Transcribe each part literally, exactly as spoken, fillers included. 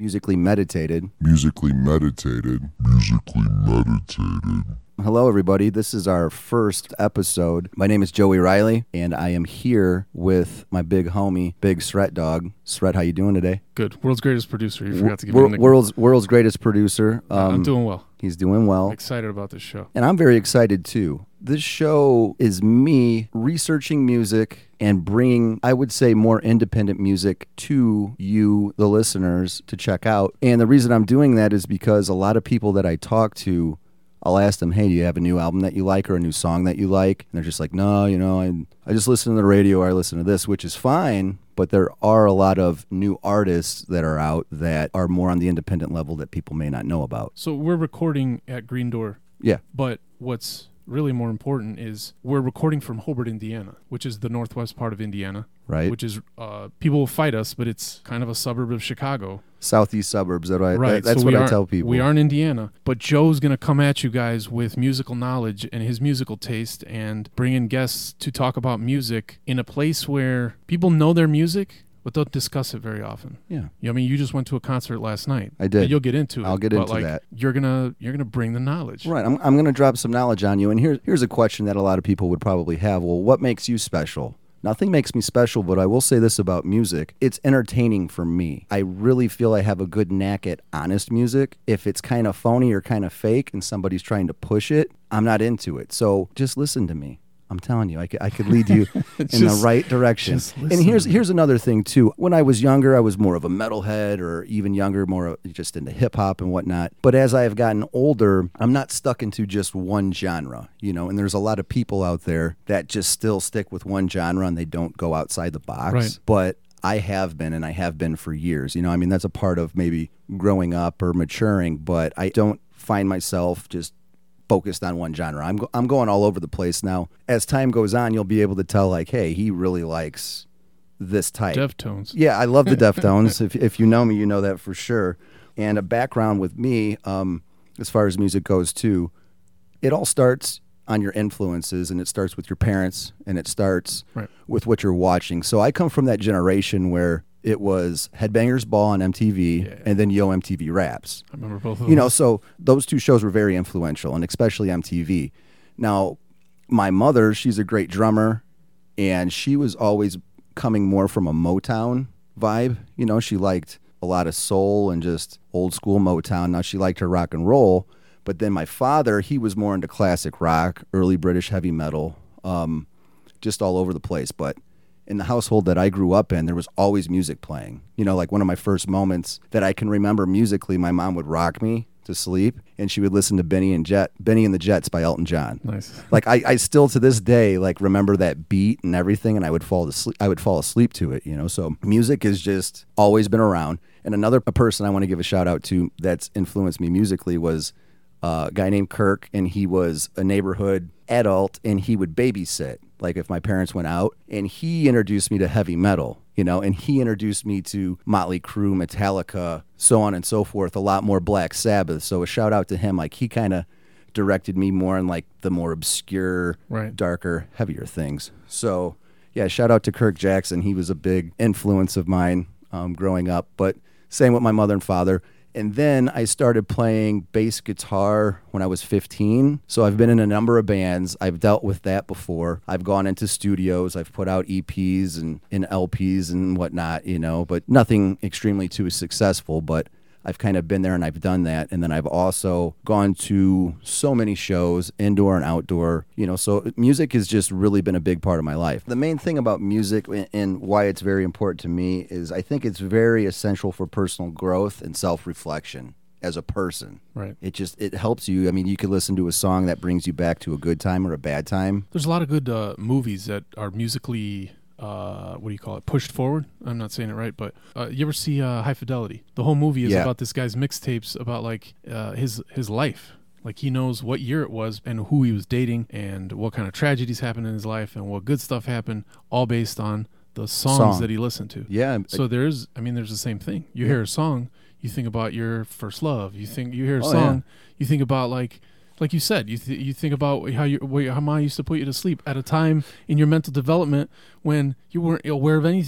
Musically Meditated. Musically Meditated. Musically Meditated. Hello, everybody. This is our first episode. My name is Joey Riley, and I am here with my big homie, Big Sret Dog. Sret, how you doing today? Good. World's greatest producer. You forgot to give Wor- me a nickname. World's, world's greatest producer. Um, I'm doing well. He's doing well. I'm excited about this show. And I'm very excited, too. This show is me researching music and bringing, I would say, more independent music to you, the listeners, to check out. And the reason I'm doing that is because a lot of people that I talk to, I'll ask them, hey, do you have a new album that you like or a new song that you like? And they're just like, no, you know, I, I just listen to the radio or I listen to this, which is fine. But there are a lot of new artists that are out that are more on the independent level that people may not know about. So we're recording at Green Door. Yeah. But what's really more important is we're recording from Hobart, Indiana, which is the northwest part of Indiana. Right. Which is, uh, people will fight us, but it's kind of a suburb of Chicago. Southeast suburbs. That I, right. that, that's so what we I tell people. We are in Indiana, but Joe's going to come at you guys with musical knowledge and his musical taste and bring in guests to talk about music in a place where people know their music, but don't discuss it very often. Yeah. You know, I mean, you just went to a concert last night. I did. And you'll get into it. I'll get but into like, that. You're gonna you're gonna bring the knowledge. Right. I'm I'm gonna drop some knowledge on you. And here's here's a question that a lot of people would probably have. Well, what makes you special? Nothing makes me special, but I will say this about music. It's entertaining for me. I really feel I have a good knack at honest music. If it's kind of phony or kind of fake and somebody's trying to push it, I'm not into it. So just listen to me. I'm telling you, I could, I could lead you in just, the right direction. And here's here's another thing, too. When I was younger, I was more of a metalhead, or even younger, more just into hip-hop and whatnot. But as I have gotten older, I'm not stuck into just one genre, you know, and there's a lot of people out there that just still stick with one genre and they don't go outside the box. Right. But I have been, and I have been for years. You know, I mean, that's a part of maybe growing up or maturing, but I don't find myself just focused on one genre. I'm go- I'm going all over the place now. As time goes on, you'll be able to tell, like, hey, he really likes this type. Deftones. Yeah, I love the Deftones. if if you know me, you know that for sure. And a background with me, um, as far as music goes too, it all starts on your influences, and it starts with your parents, and it starts right. with what you're watching. So I come from that generation where it was Headbangers Ball on M T V, yeah. and then Yo M T V Raps. I remember both of them. You know, so those two shows were very influential, and especially M T V. Now, my mother, she's a great drummer, and she was always coming more from a Motown vibe. You know, she liked a lot of soul and just old school Motown. Now, she liked her rock and roll, but then my father, he was more into classic rock, early British heavy metal, um, just all over the place. But in the household that I grew up in, there was always music playing. You know, like one of my first moments that I can remember musically, my mom would rock me to sleep, and she would listen to Benny and Jet, Benny and the Jets by Elton John. Nice. Like I, I still to this day like remember that beat and everything, and I would fall asleep. I would fall asleep to it. You know, so music has just always been around. And another person I want to give a shout out to that's influenced me musically was a guy named Kirk, and he was a neighborhood adult, and he would babysit. Like if my parents went out, and he introduced me to heavy metal, you know, and he introduced me to Motley Crue, Metallica, so on and so forth, a lot more Black Sabbath. So a shout out to him. Like he kind of directed me more in like the more obscure, right. darker, heavier things. So yeah, shout out to Kirk Jackson. He was a big influence of mine um, growing up, but same with my mother and father. And then I started playing bass guitar when I was fifteen. So I've been in a number of bands. I've dealt with that before. I've gone into studios. I've put out E Ps and, and L Ps and whatnot, you know, but nothing extremely too successful. But I've kind of been there and I've done that. And then I've also gone to so many shows, indoor and outdoor, you know, so music has just really been a big part of my life. The main thing about music and why it's very important to me is I think it's very essential for personal growth and self-reflection as a person. Right. It just, it helps you. I mean, you could listen to a song that brings you back to a good time or a bad time. There's a lot of good uh, movies that are musically Uh, what do you call it? Pushed forward. I'm not saying it right, but uh, you ever see uh, High Fidelity? The whole movie is yeah. about this guy's mixtapes about like uh, his his life. Like he knows what year it was and who he was dating and what kind of tragedies happened in his life and what good stuff happened, all based on the songs Song. that he listened to. Yeah. So there's, I mean, there's the same thing. You hear a song, you think about your first love. You think you hear a oh, song, yeah. you think about like. Like you said, you th- you think about how you how your mom used to put you to sleep at a time in your mental development when you weren't aware of anything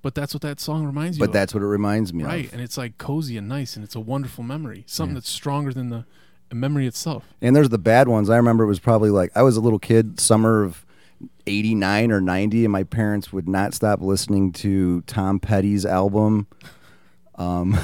but that's what that song reminds you But of. that's what it reminds me right. of. And it's like cozy and nice, and it's a wonderful memory. Something Yeah. that's stronger than the memory itself. And there's the bad ones. I remember it was probably like I was a little kid, summer of eighty-nine or ninety, and my parents would not stop listening to Tom Petty's album. Um,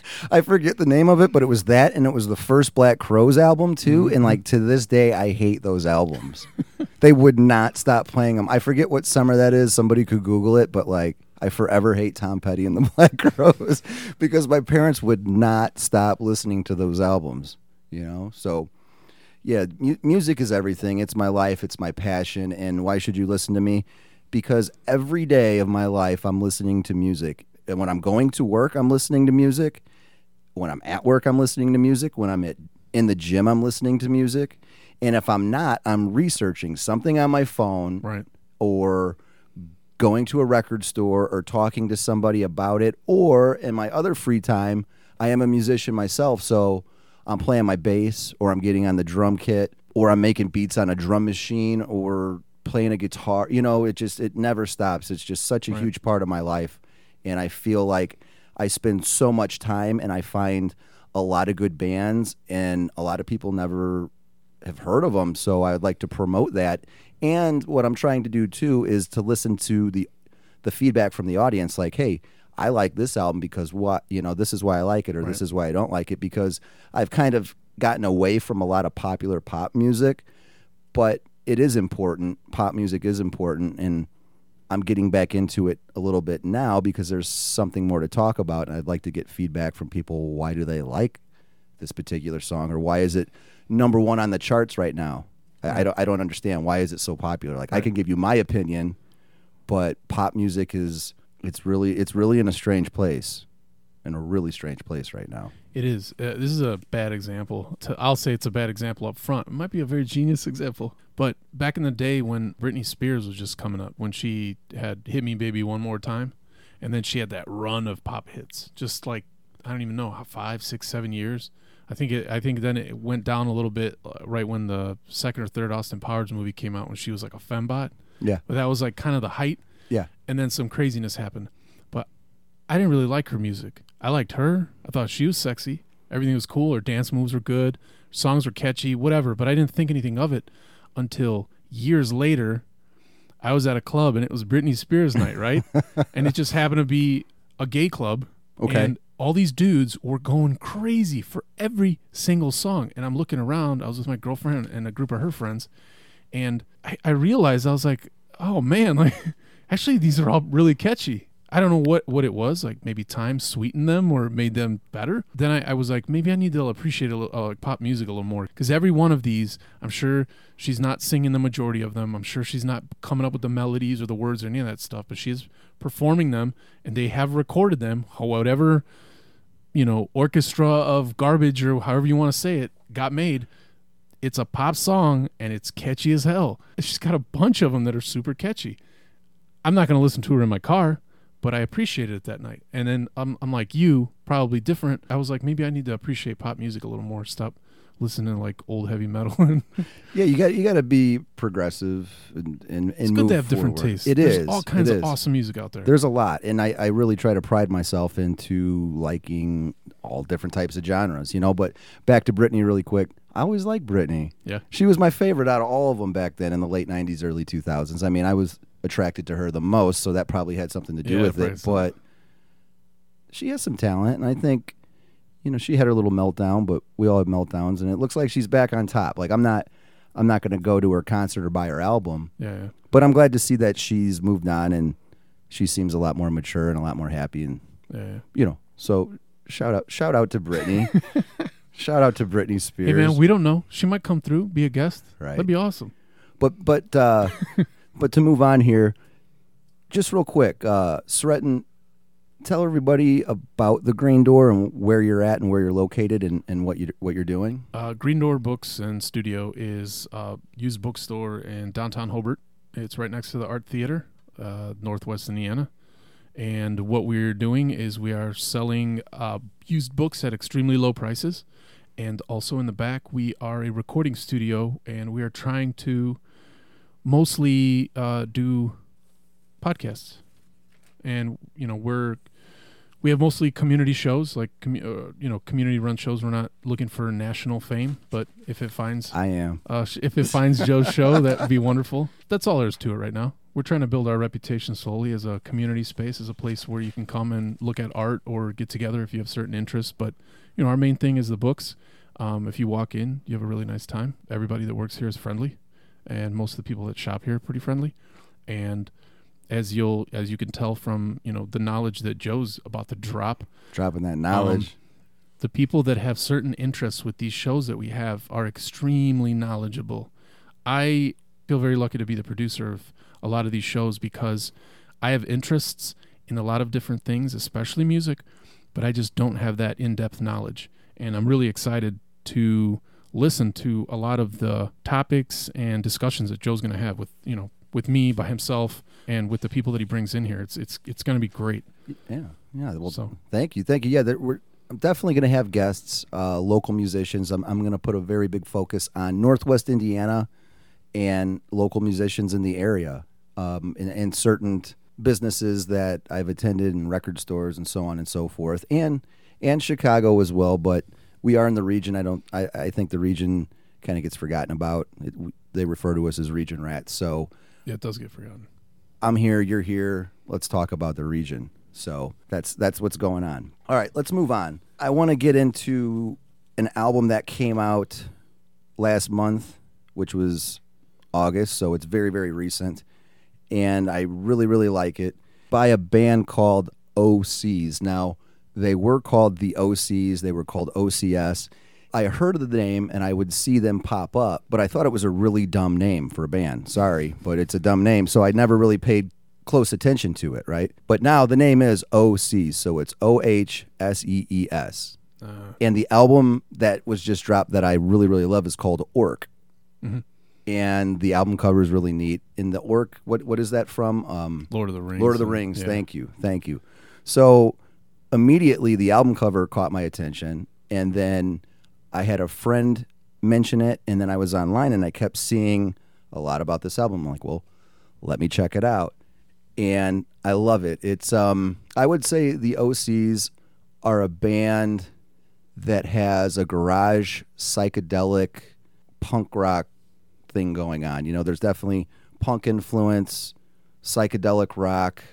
I forget the name of it, but it was that, and it was the first Black Crowes album too. Mm-hmm. And like to this day, I hate those albums. They would not stop playing them. I forget what summer that is. Somebody could Google it, but like I forever hate Tom Petty and the Black Crowes because my parents would not stop listening to those albums. You know, so yeah, mu- music is everything. It's my life. It's my passion. And why should you listen to me? Because every day of my life, I'm listening to music. And when I'm going to work, I'm listening to music. When I'm at work, I'm listening to music. When I'm at, in the gym, I'm listening to music. And if I'm not, I'm researching something on my phone Right. or going to a record store or talking to somebody about it. Or in my other free time, I am a musician myself. So I'm playing my bass, or I'm getting on the drum kit, or I'm making beats on a drum machine, or playing a guitar. You know, it just, it never stops. It's just such a Right. huge part of my life. And I feel like I spend so much time, and I find a lot of good bands, and a lot of people never have heard of them. So I would like to promote that. And what I'm trying to do too is to listen to the the feedback from the audience, like, hey, I like this album because what, you know, this is why I like it, or Right. this is why I don't like it, because I've kind of gotten away from a lot of popular pop music, but it is important. Pop music is important, and I'm getting back into it a little bit now because there's something more to talk about, and I'd like to get feedback from people. Why do they like this particular song, or why is it number one on the charts right now? I, I don't I don't understand. Why is it so popular? Like, I Right. can give you my opinion, but pop music is it's really it's really in a strange place, in a really strange place right now. It is. Uh, this is a bad example. To, I'll say it's a bad example up front. It might be a very genius example. But back in the day when Britney Spears was just coming up, when she had Hit Me Baby One More Time, and then she had that run of pop hits, just like, I don't even know, how five, six, seven years. I think it, I think then it went down a little bit uh, right when the second or third Austin Powers movie came out, when she was like a fembot. Yeah. But that was like kind of the height. Yeah. And then some craziness happened. But I didn't really like her music. I liked her. I thought she was sexy. Everything was cool. Her dance moves were good. Songs were catchy, whatever. But I didn't think anything of it until years later. I was at a club, and it was Britney Spears night, right? And it just happened to be a gay club. Okay. And all these dudes were going crazy for every single song. And I'm looking around. I was with my girlfriend and a group of her friends. And I, I realized, I was like, oh, man, like, actually, these are all really catchy. I don't know what, what it was, like maybe time sweetened them or made them better. Then I, I was like, maybe I need to appreciate a little, uh, like pop music a little more. Because every one of these, I'm sure she's not singing the majority of them. I'm sure she's not coming up with the melodies or the words or any of that stuff. But she's performing them, and they have recorded them, whatever, you know, orchestra of garbage or however you want to say it, got made. It's a pop song, and it's catchy as hell. She's got a bunch of them that are super catchy. I'm not going to listen to her in my car, but I appreciated it that night. And then I'm, I'm like you, probably different. I was like, maybe I need to appreciate pop music a little more. Stop listening to like old heavy metal. Yeah, you got you got to be progressive and and, and It's move good to have different forward. tastes. It There's is. all kinds it of is. awesome music out there. There's a lot, and I, I really try to pride myself into liking all different types of genres, you know. But back to Britney really quick. I always liked Britney. Yeah. She was my favorite out of all of them back then in the late nineties, early two thousands. I mean, I was attracted to her the most, so that probably had something to do Yeah, with probably it. so. But she has some talent, and I think, you know, she had her little meltdown, but we all have meltdowns, and it looks like she's back on top. Like, I'm not I'm not going to go to her concert or buy her album, Yeah, yeah. but I'm glad to see that she's moved on, and she seems a lot more mature and a lot more happy, and Yeah, yeah. you know, so shout out shout out to Britney. Shout out to Britney Spears. Hey, man, we don't know. She might come through, be a guest. Right. That'd be awesome. But but uh, but to move on here, just real quick, uh, Sretton, tell everybody about the Green Door and where you're at and where you're located and, and what you what you're doing. Uh, Green Door Books and Studio is a used bookstore in downtown Hobart. It's right next to the Art Theater, uh, Northwest Indiana. And what we're doing is we are selling uh, used books at extremely low prices. And also in the back, we are a recording studio, and we are trying to mostly uh, do podcasts. and you know we're we have mostly community shows, like commu- uh, you know community run shows. We're not looking for national fame, but if it finds I am. uh, sh- if it finds Joe's show, that would be wonderful. That's all there is to it right now. We're trying to build our reputation slowly as a community space, as a place where you can come and look at art or get together if you have certain interests. But you know, our main thing is the books. Um, if you walk in, you have a really nice time. Everybody that works here is friendly, and most of the people that shop here are pretty friendly. And as you'll as you can tell from you know the knowledge that Joe's about to drop, Dropping that knowledge. Um, the people that have certain interests with these shows that we have are extremely knowledgeable. I feel very lucky to be the producer of a lot of these shows because I have interests in a lot of different things, especially music, but I just don't have that in-depth knowledge. And I'm really excited to listen to a lot of the topics and discussions that Joe's going to have with, you know, with me, by himself, and with the people that he brings in here. It's it's it's going to be great. Yeah, yeah. Well, So- thank you, thank you. Yeah, there, we're I'm definitely going to have guests, uh, local musicians. I'm I'm going to put a very big focus on Northwest Indiana and local musicians in the area, um, and, and certain businesses that I've attended, and record stores, and so on and so forth, and and Chicago as well. But we are in the region. I don't. I, I think the region kind of gets forgotten about. It, they refer to us as region rats. So. Yeah, it does get forgotten. I'm here, you're here. Let's talk about the region. So that's that's what's going on. All right, let's move on. I want to get into an album that came out last month, which was August, so it's very, very recent. And I really, really like it, by a band called O Cs. Now, they were called the O Cs. They were called O C S. I heard of the name, and I would see them pop up, but I thought it was a really dumb name for a band. Sorry, but it's a dumb name, so I never really paid close attention to it, right? But now the name is O Cs, so it's O H S E E S. Uh, And the album that was just dropped that I really, really love is called Orc. Mhm. And the album cover is really neat. And the Orc, what what is that from? Um, Lord of the Rings. Lord of the and- Rings. yeah. Thank you, thank you. So immediately the album cover caught my attention, and then I had a friend mention it, and then I was online and I kept seeing a lot about this album. I'm like, well, let me check it out. And I love it. It's um I would say the O Cs are a band that has a garage psychedelic punk rock thing going on. You know, there's definitely punk influence, psychedelic rock,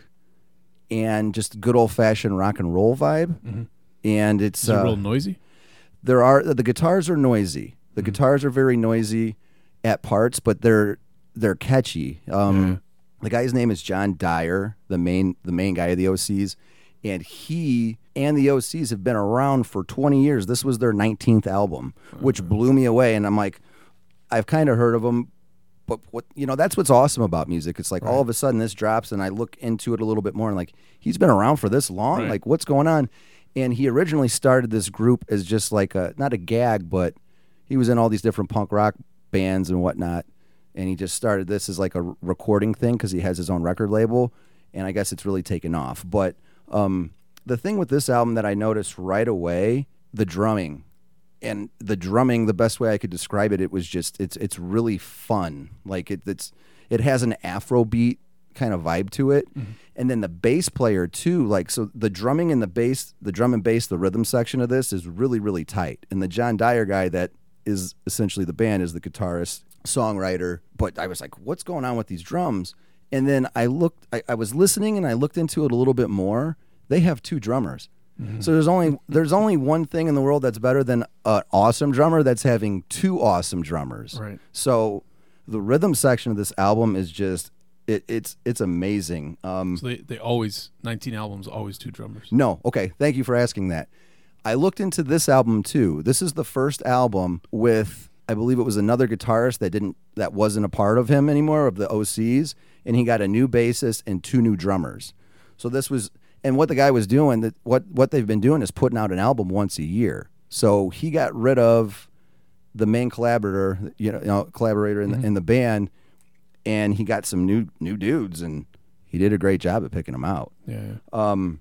and just good old fashioned rock and roll vibe. Mhm. And it's Is it uh, real noisy? there are the guitars are noisy. The guitars are very noisy at parts, but they're they're catchy. Um, Yeah. The guy's name is John Dyer, the main the main guy of the O Cs, and he and the O Cs have been around for twenty years. This was their nineteenth album, which blew me away. And I'm like, I've kind of heard of them, but what you know, that's what's awesome about music. It's like all of a sudden this drops, and I look into it a little bit more, and like, he's been around for this long. Right. Like, what's going on? And he originally started this group as just like a not a gag, but he was in all these different punk rock bands and whatnot. And he just started this as like a r- recording thing because he has his own record label, and I guess it's really taken off. But um, the thing with this album that I noticed right away, the drumming, and the drumming, the best way I could describe it, it was just it's it's really fun. Like it, it's it has an Afrobeat kind of vibe to it, Mm-hmm. and then the bass player too. Like so, the drumming and the bass, the drum and bass, the rhythm section of this is really really tight. And the John Dyer guy that is essentially the band is the guitarist, songwriter. But I was like, what's going on with these drums? And then I looked, I, I was listening and I looked into it a little bit more. They have two drummers. So there's only there's only one thing in the world that's better than an awesome drummer that's having two awesome drummers. Right. So the rhythm section of this album is just it, it's it's amazing. Um, So they, they always, nineteen albums, always two drummers. no, okay, thank you for asking that. I looked into this album too. This is the first album with, I believe it was another guitarist that didn't that wasn't a part of him anymore, of the O Cs, and he got a new bassist and two new drummers. So this was, and what the guy was doing, that what what they've been doing is putting out an album once a year. So he got rid of the main collaborator, you know, you know collaborator in, the, in the band, and he got some new new dudes, and he did a great job at picking them out. Yeah. yeah. Um,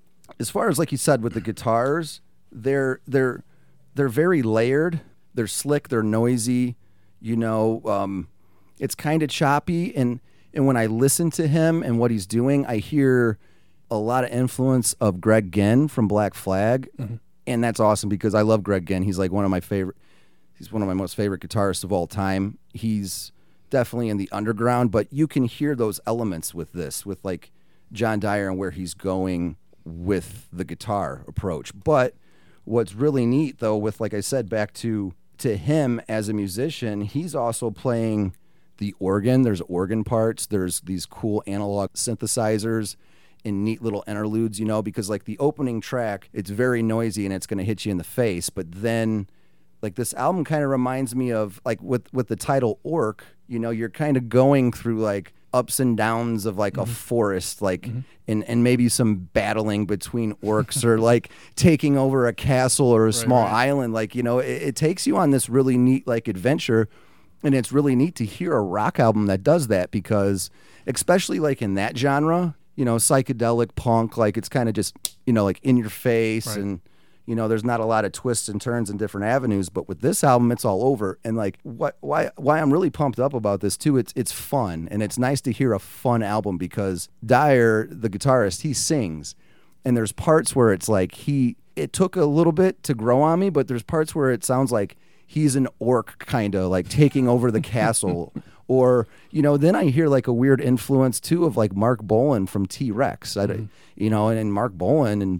as far as like you said with the guitars, they're they're they're very layered. They're slick. They're noisy. You know, um, it's kind of choppy. And and when I listen to him and what he's doing, I hear a lot of influence of Greg Ginn from Black Flag. Mm-hmm. And that's awesome because I love Greg Ginn. He's like one of my favorite, he's one of my most favorite guitarists of all time. He's definitely in the underground, but you can hear those elements with this, with like John Dyer and where he's going with the guitar approach. But what's really neat though, with, like I said, back to, to him as a musician, he's also playing the organ. There's organ parts. There's these cool analog synthesizers and neat little interludes, you know, because like the opening track, it's very noisy and it's going to hit you in the face. But then like this album kind of reminds me of like with, with the title Orc, you know, you're kind of going through like ups and downs of like mm-hmm. a forest, like, mm-hmm. and, and maybe some battling between orcs or like taking over a castle or a right, small right. island. Like, you know, it, it takes you on this really neat like adventure. And it's really neat to hear a rock album that does that because especially like in that genre, you know, psychedelic punk, like it's kind of just, you know, like in your face right. and, you know, there's not a lot of twists and turns and different avenues, but with this album, it's all over. And like what, why, why I'm really pumped up about this too, it's, it's fun and it's nice to hear a fun album because Dyer, the guitarist, he sings and there's parts where it's like he, it took a little bit to grow on me, but there's parts where it sounds like he's an orc kind of like taking over the castle. Or, you know, then I hear like a weird influence too of like Mark Bolan from T-Rex. Mm-hmm. You know, and, and Mark Bolan and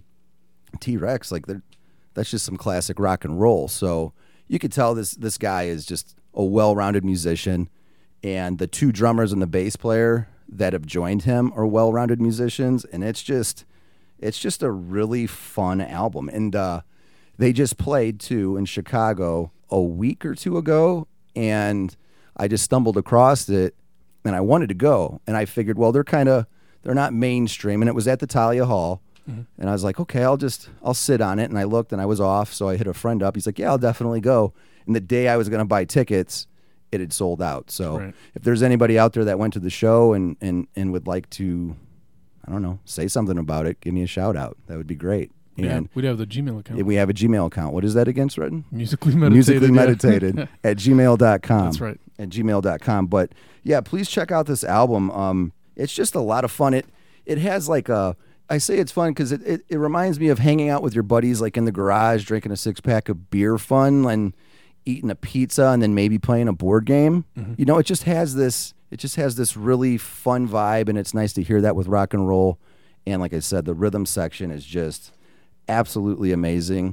T-Rex, like they're, that's just some classic rock and roll. So you could tell this this guy is just a well-rounded musician. And the two drummers and the bass player that have joined him are well-rounded musicians. And it's just it's just a really fun album. And uh, they just played too in Chicago a week or two ago. And I just stumbled across it and I wanted to go. And I figured, well, they're kind of, they're not mainstream. And it was at the Talia Hall. Mm-hmm. And I was like, okay, I'll just, I'll sit on it. And I looked and I was off. So I hit a friend up. He's like, yeah, I'll definitely go. And the day I was going to buy tickets, it had sold out. So right. if there's anybody out there that went to the show and, and, and would like to, I don't know, say something about it, give me a shout out. That would be great. Yeah, and we'd have the Gmail account. We have a Gmail account. What is that again, Redden? Musically meditated. Musically yeah. meditated at gmail dot com. That's right. At gmail dot com. But yeah, please check out this album. Um, it's just a lot of fun. It it has like a, I say it's fun because it, it, it reminds me of hanging out with your buddies like in the garage, drinking a six pack of beer fun and eating a pizza and then maybe playing a board game. Mm-hmm. You know, it just has this, it just has this really fun vibe and it's nice to hear that with rock and roll. And like I said, the rhythm section is just absolutely amazing.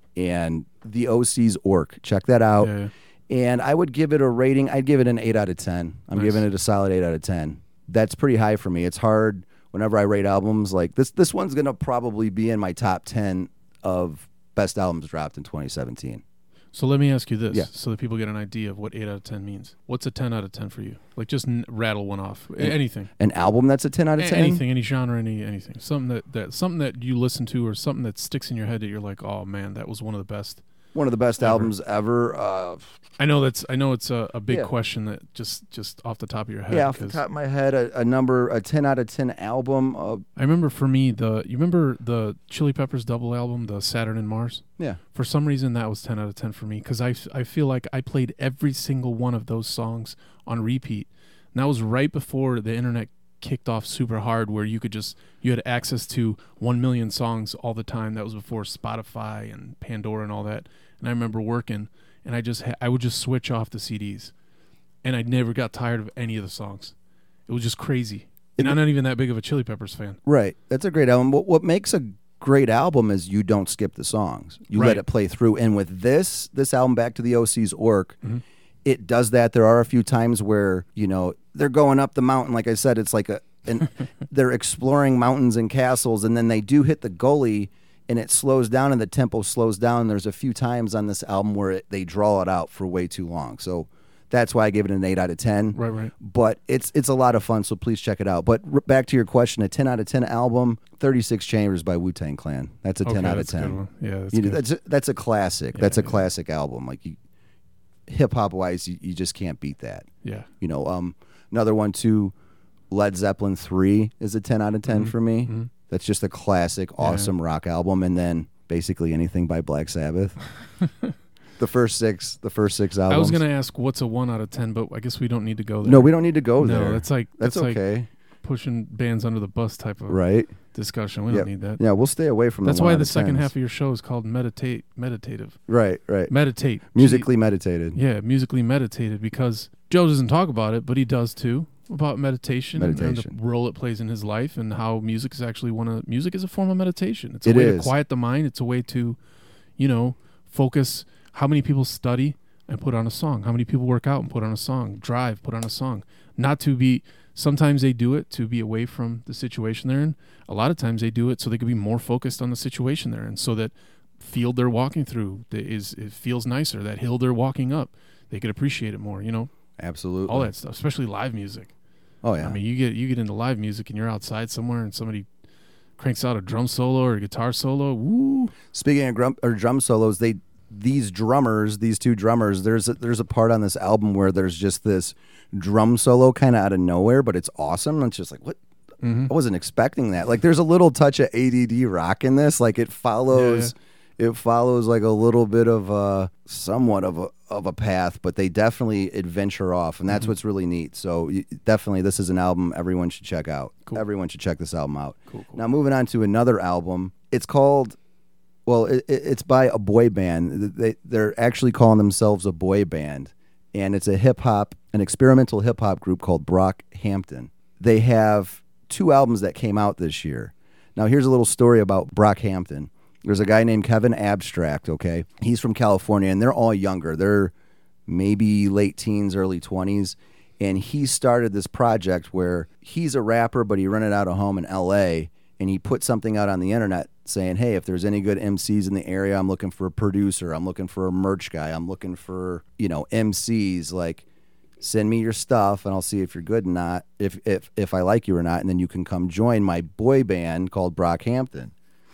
And the O C's Orc, check that out. Yeah, yeah. And I would give it a rating. I'd give it an eight out of ten. I'm nice. Giving it a solid eight out of ten. That's pretty high for me. It's hard whenever I rate albums. Like this, this one's gonna probably be in my top ten of best albums dropped in twenty seventeen. So let me ask you this, yeah. so that people get an idea of what eight out of ten means. What's a ten out of ten for you? Like just n- rattle one off. An, anything. An album that's a ten out of ten? A- anything, any genre, any anything. Something that, that something that you listen to or something that sticks in your head that you're like, oh man, that was one of the best. One of the best ever. albums ever. Uh, I know that's. I know it's a, a big yeah. question that just, just off the top of your head. Yeah, off the top of my head, a, a number, a ten out of ten album. Uh, I remember for me the. You remember the Chili Peppers double album, the Saturn and Mars? Yeah. For some reason, that was ten out of ten for me because I, I feel like I played every single one of those songs on repeat. And that was right before the internet kicked off super hard, where you could just you had access to one million songs all the time. That was before Spotify and Pandora and all that. And I remember working, and I just ha- I would just switch off the C Ds, and I never got tired of any of the songs. It was just crazy. And I'm not even that big of a Chili Peppers fan. Right, that's a great album. What what makes a great album is you don't skip the songs. You right. let it play through. And with this this album, Back to the O C's Orc, mm-hmm. it does that. There are a few times where you know they're going up the mountain. Like I said, it's like a and they're exploring mountains and castles, and then they do hit the gully. And it slows down and the tempo slows down. There's a few times on this album where it, they draw it out for way too long. So that's why I gave it an eight out of ten. Right, right. But it's it's a lot of fun, so please check it out. But r- back to your question, a ten out of ten album, thirty-six Chambers by Wu-Tang Clan. That's a okay, ten out of that's ten. A good one. Yeah, that's, you good. know, that's, a, that's a classic. Yeah, that's a yeah. classic album. Like you, hip-hop wise, you, you just can't beat that. Yeah. You know, um, another one too, Led Zeppelin three is a ten out of ten mm-hmm. for me. Mm-hmm. That's just a classic, awesome yeah. rock album. And then basically anything by Black Sabbath. the first six, the first six albums. I was gonna ask what's a one out of ten, but I guess we don't need to go there. No, we don't need to go no, there. that's like that's, that's okay. Like, pushing bands under the bus type of right. discussion. We Yep. don't need that. Yeah, we'll stay away from That's the why one the out of second tens. half of your show is called meditate, meditative. Right, right. Meditate. Musically meditated. Yeah, musically meditated, because Joe doesn't talk about it, but he does too, about meditation, Meditation. and the role it plays in his life, and how music is actually one of music is a form of meditation. It's a It way is. to quiet the mind. It's a way to, you know, focus. How many people study and put on a song? How many people work out and put on a song? Drive, put on a song. Not to be. Sometimes they do it to be away from the situation they're in. A lot of times they do it so they can be more focused on the situation they're in, so that field they're walking through that is it feels nicer. That hill they're walking up, they could appreciate it more. You know, Absolutely. all that stuff, especially live music. Oh, yeah. I mean, you get you get into live music and you're outside somewhere and somebody cranks out a drum solo or a guitar solo. Woo! Speaking of drum, or drum solos, they these drummers, these two drummers, there's a, there's a part on this album where there's just this drum solo kind of out of nowhere, but it's awesome. It's just like, what? Mm-hmm. I wasn't expecting that. Like, there's a little touch of A D D rock in this. Like, it follows, it follows like a little bit of a somewhat of a of a path, but they definitely adventure off, and that's Mm-hmm. what's really neat. So, you, definitely, this is an album everyone should check out. Cool. Everyone should check this album out. Cool, cool. Now, moving on to another album. It's called. Well, it, it- it's by a boy band. They they're actually calling themselves a boy band, and it's a hip hop, an experimental hip hop group called Brockhampton. They have two albums that came out this year. Now, here's a little story about Brockhampton. There's a guy named Kevin Abstract. Okay, he's from California, and they're all younger. They're maybe late teens, early twenties, and he started this project where he's a rapper, but he rented out a home in L A, and he put something out on the internet saying, hey, if there's any good M Cs in the area, I'm looking for a producer, I'm looking for a merch guy, I'm looking for, you know, M Cs, like, send me your stuff and I'll see if you're good or not, if if if I like you or not, and then you can come join my boy band called Brockhampton.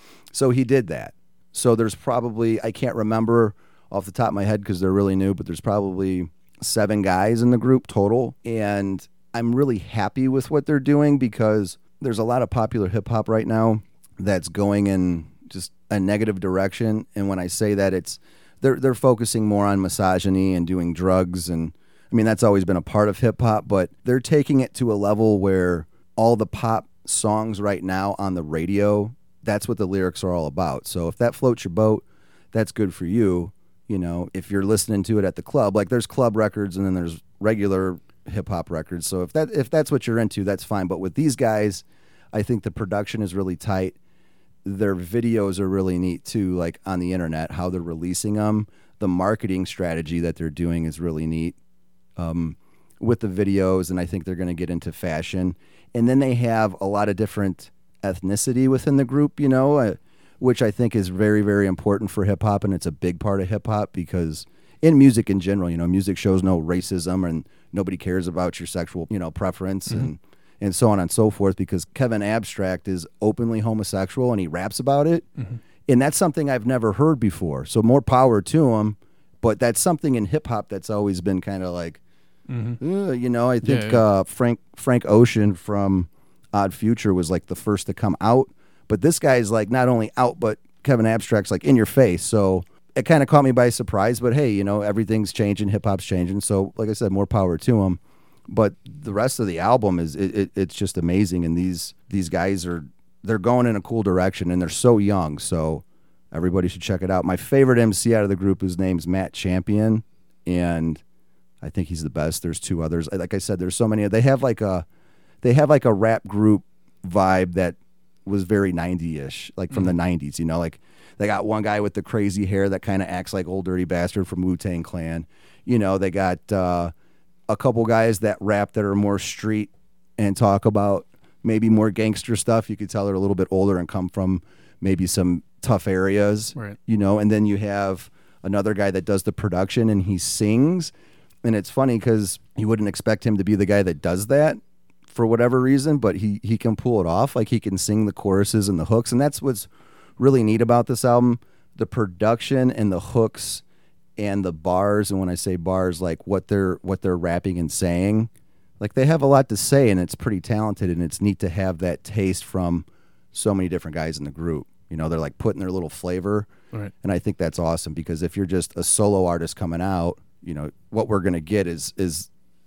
So he did that. So there's probably, I can't remember off the top of my head because they're really new, but there's probably seven guys in the group total, and I'm really happy with what they're doing because there's a lot of popular hip hop right now that's going in just a negative direction. And when I say that, it's they're they're focusing more on misogyny and doing drugs, and I mean that's always been a part of hip hop, but they're taking it to a level where all the pop songs right now on the radio, that's what the lyrics are all about. So if that floats your boat, that's good for you. You know, if you're listening to it at the club, like there's club records and then there's regular hip hop records. So if that if that's what you're into, that's fine. But with these guys, I think the production is really tight. Their videos are really neat too, like on the internet, how they're releasing them. The marketing strategy that they're doing is really neat um, with the videos, and I think they're going to get into fashion. And then they have a lot of different ethnicity within the group, you know, uh, which I think is very, very important for hip hop, and it's a big part of hip hop because in music in general, you know, music shows no racism and nobody cares about your sexual, you know, preference mm-hmm. and and so on and so forth, because Kevin Abstract is openly homosexual and he raps about it. Mm-hmm. And that's something I've never heard before. So more power to him. But that's something in hip hop that's always been kind of like, mm-hmm. uh, you know, I think yeah, yeah. Uh, Frank Frank Ocean from Odd Future was like the first to come out. But this guy's like not only out, but Kevin Abstract's like in your face. So it kind of caught me by surprise. But hey, you know, everything's changing. Hip hop's changing. So like I said, more power to him. But the rest of the album is it, it, it's just amazing, and these these guys are they're going in a cool direction, and they're so young, so everybody should check it out. My favorite M C out of the group, his name's Matt Champion, and I think he's the best. There's two others. Like I said, there's so many. They have like a they have like a rap group vibe that was very ninety-ish, like from mm-hmm. the nineties. You know, like they got one guy with the crazy hair that kind of acts like Old Dirty Bastard from Wu-Tang Clan. You know, they got. Uh, a couple guys that rap that are more street and talk about maybe more gangster stuff. You could tell they're a little bit older and come from maybe some tough areas, right. you know, and then you have another guy that does the production and he sings. And it's funny because you wouldn't expect him to be the guy that does that for whatever reason, but he, he can pull it off. Like he can sing the choruses and the hooks. And that's what's really neat about this album. The production and the hooks and the bars, and when I say bars, like what they're what they're rapping and saying, like they have a lot to say, and it's pretty talented, and it's neat to have that taste from so many different guys in the group. You know, they're like putting their little flavor, right. And I think that's awesome because if you're just a solo artist coming out, you know, what we're gonna get is is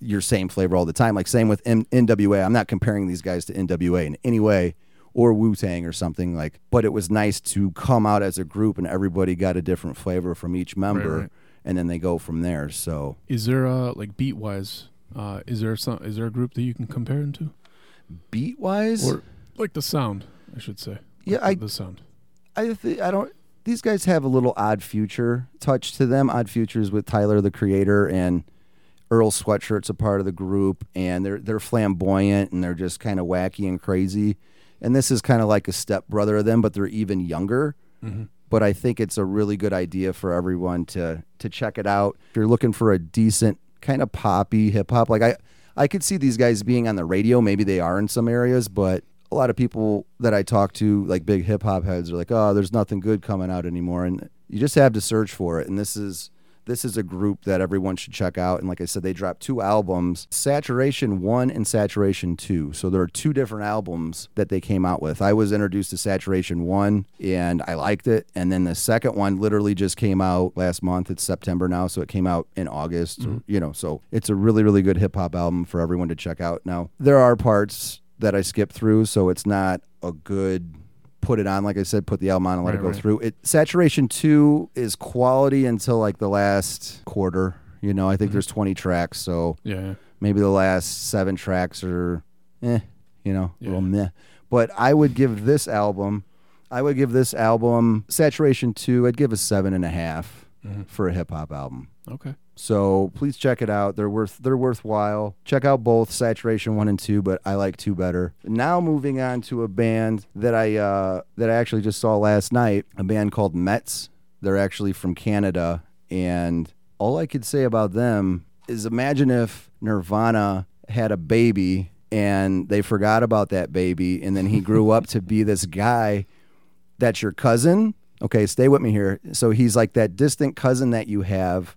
your same flavor all the time. Like same with M- N W A. I'm not comparing these guys to N W A in any way or Wu-Tang or something like, but it was nice to come out as a group and everybody got a different flavor from each member, Right, right. and then they go from there. So Is there uh like beat wise? Uh, is there some? Is there a group that you can compare them to, beat wise, or like the sound? I should say. Yeah, Like I- the sound. I th- I don't. These guys have a little Odd Future touch to them. Odd Future's with Tyler the Creator, and Earl Sweatshirt's a part of the group, and they're they're flamboyant and they're just kind of wacky and crazy. And this is kind of like a stepbrother of them, but they're even younger. Mm-hmm. But I think it's a really good idea for everyone to to check it out. If you're looking for a decent kind of poppy hip hop, like I I could see these guys being on the radio. Maybe they are in some areas, but a lot of people that I talk to, like big hip hop heads, are like, "Oh, there's nothing good coming out anymore," and you just have to search for it. And this is this is a group that everyone should check out. And like I said, they dropped two albums, Saturation One and Saturation Two. So there are two different albums that they came out with. I was introduced to Saturation One, and I liked it. And then the second one literally just came out last month. It's September now, so it came out in August. Mm-hmm. You know, so it's a really, really good hip hop album for everyone to check out. Now there are parts that I skip through, so it's not a good put it on. Like I said, put the album on and let Right, it go right. through. It Saturation Two is quality until like the last quarter. You know, I think Mhm. there's twenty tracks, so Yeah, yeah. maybe the last seven tracks are, eh, you know, a Yeah. little meh. But I would give this album, I would give this album Saturation Two. I'd give a seven and a half Mhm. for a hip hop album. Okay. So please check it out. They're worth they're worthwhile. Check out both Saturation One and Two, but I like Two better. Now moving on to a band that I uh, that I actually just saw last night, a band called Mets. They're actually from Canada, and all I could say about them is imagine if Nirvana had a baby and they forgot about that baby, and then he grew up to be this guy that's your cousin. Okay, stay with me here. So he's like that distant cousin that you have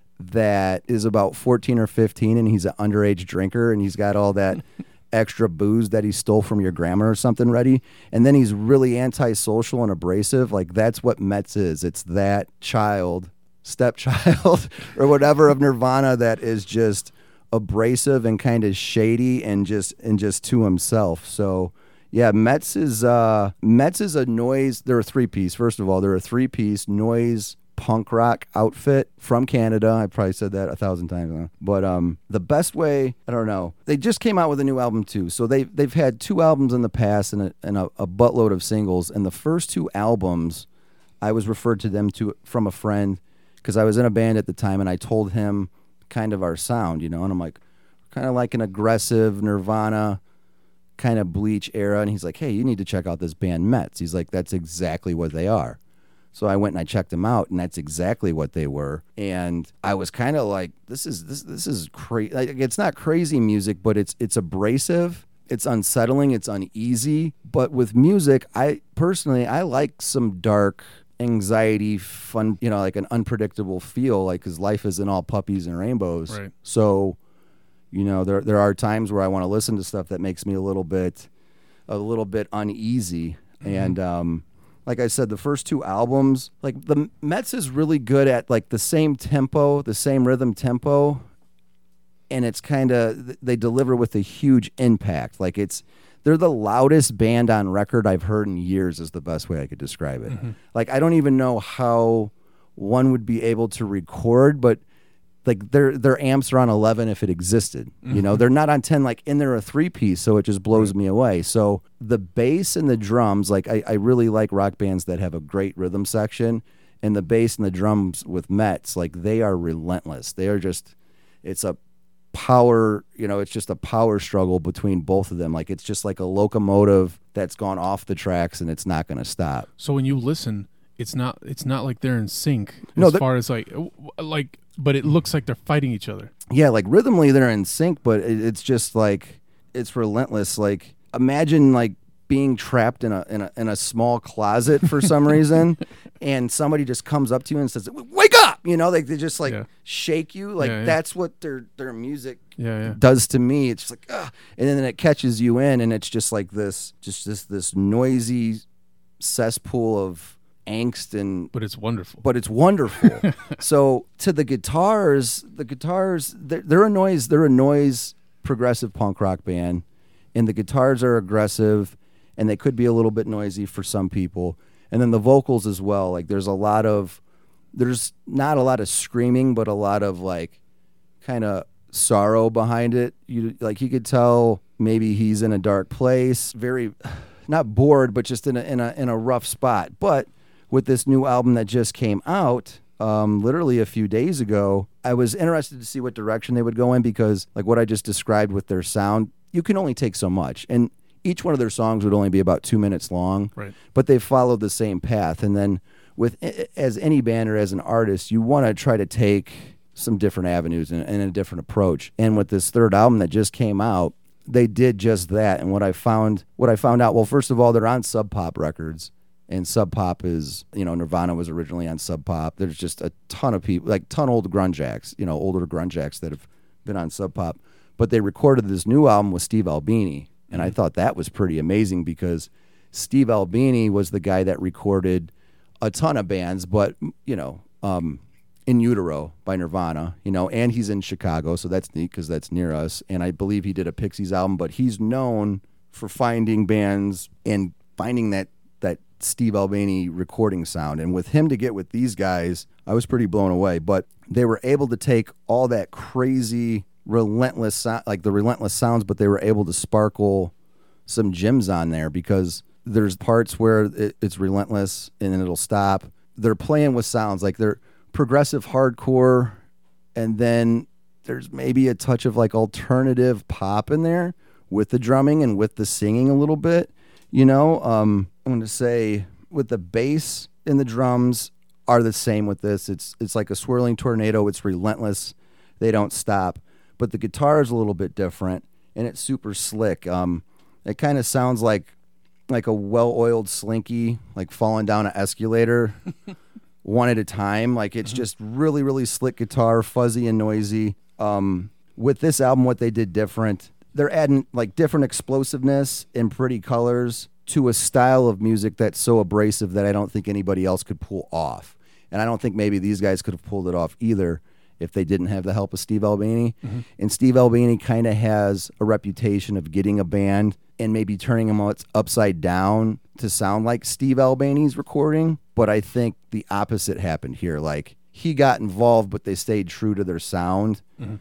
that is about fourteen or fifteen, and he's an underage drinker, and he's got all that extra booze that he stole from your grandma or something ready. And then he's really antisocial and abrasive. Like that's what Mets is. It's that child, stepchild or whatever of Nirvana that is just abrasive and kind of shady and just and just to himself. So yeah, Mets is uh Mets is a noise. They're a three piece. First of all, they're a three piece noise punk rock outfit from Canada. I probably said that a thousand times now. But um, the best way, I don't know. They just came out with a new album too. So they they've had two albums in the past and a, and a, a buttload of singles. And the first two albums, I was referred to them to from a friend because I was in a band at the time, and I told him kind of our sound, you know. And I'm like, kind of like an aggressive Nirvana kind of Bleach era. And he's like, hey, you need to check out this band Mets. He's like, that's exactly what they are. So I went and I checked them out, and that's exactly what they were. And I was kind of like, "This is this this is crazy. Like, it's not crazy music, but it's it's abrasive, it's unsettling, it's uneasy. But with music, I personally I like some dark anxiety, fun, you know, like an unpredictable feel, like because life isn't all puppies and rainbows. Right. So, you know, there there are times where I want to listen to stuff that makes me a little bit a little bit uneasy, Mm-hmm. and um. Like I said, the first two albums, like the Mets is really good at like the same tempo, the same rhythm tempo, and it's kind of they deliver with a huge impact. Like it's they're the loudest band on record I've heard in years is the best way I could describe it. Mm-hmm. Like I don't even know how one would be able to record, but like their their amps are on eleven if it existed. You know, they're not on ten like and they're a three piece, so it just blows me away. So the bass and the drums, like I, I really like rock bands that have a great rhythm section, and the bass and the drums with Mets, like they are relentless. They are just it's a power, you know, it's just a power struggle between both of them. Like it's just like a locomotive that's gone off the tracks and it's not gonna stop. So when you listen, it's not it's not like they're in sync No, as they're- far as like w- like, but it looks like they're fighting each other. Yeah, like rhythmically they're in sync, but it, it's just like it's relentless. Like imagine like being trapped in a in a in a small closet for some reason, and somebody just comes up to you and says, "Wake up!" You know, like they just like Yeah. shake you. Like Yeah, yeah. that's what their their music Yeah, yeah. does to me. It's just like, ugh. And then it catches you in, and it's just like this, just this this noisy cesspool of angst and But it's wonderful. but it's wonderful. So to the guitars, the guitars they're, they're a noise they're a noise progressive punk rock band, and the guitars are aggressive, and they could be a little bit noisy for some people. And then the vocals as well. Like there's a lot of there's not a lot of screaming, but a lot of like kind of sorrow behind it. You like you could tell maybe he's in a dark place, very not bored, but just in a in a in a rough spot. But with this new album that just came out, um, literally a few days ago, I was interested to see what direction they would go in, because like what I just described with their sound, you can only take so much. And each one of their songs would only be about two minutes long, right. But they followed the same path. And then with as any band or as an artist, you want to try to take some different avenues and, and a different approach. And with this third album that just came out, they did just that. And what I found, what I found out, well, first of all, they're on Sub Pop Records, and Sub Pop is, you know, Nirvana was originally on Sub Pop. There's just a ton of people, like ton of old grunge acts, you know, older grunge acts that have been on Sub Pop. But they recorded this new album with Steve Albini, and I thought that was pretty amazing, because Steve Albini was the guy that recorded a ton of bands, but, you know, um, In Utero by Nirvana, you know, and he's in Chicago, so that's neat because that's near us. And I believe he did a Pixies album, but he's known for finding bands and finding that that Steve Albini recording sound. And with him to get with these guys, I was pretty blown away. But they were able to take all that crazy, relentless sound, like the relentless sounds, but they were able to sparkle some gems on there, because there's parts where it, it's relentless and then it'll stop. They're playing with sounds like they're progressive hardcore, and then there's maybe a touch of like alternative pop in there with the drumming and with the singing a little bit, you know. um I'm going to say with the bass and the drums are the same with this. It's it's like a swirling tornado. It's relentless. They don't stop. But the guitar is a little bit different, and it's super slick. Um it kind of sounds like like a well-oiled slinky, like falling down an escalator one at a time. Like it's just really, really slick guitar, fuzzy and noisy. Um, with this album, what they did different, they're adding like different explosiveness and pretty colors to a style of music that's so abrasive that I don't think anybody else could pull off. And I don't think maybe these guys could have pulled it off either if they didn't have the help of Steve Albini. Mm-hmm. And Steve Albini kind of has a reputation of getting a band and maybe turning them upside down to sound like Steve Albini's recording. But I think the opposite happened here. Like, he got involved, but they stayed true to their sound. Mm-hmm.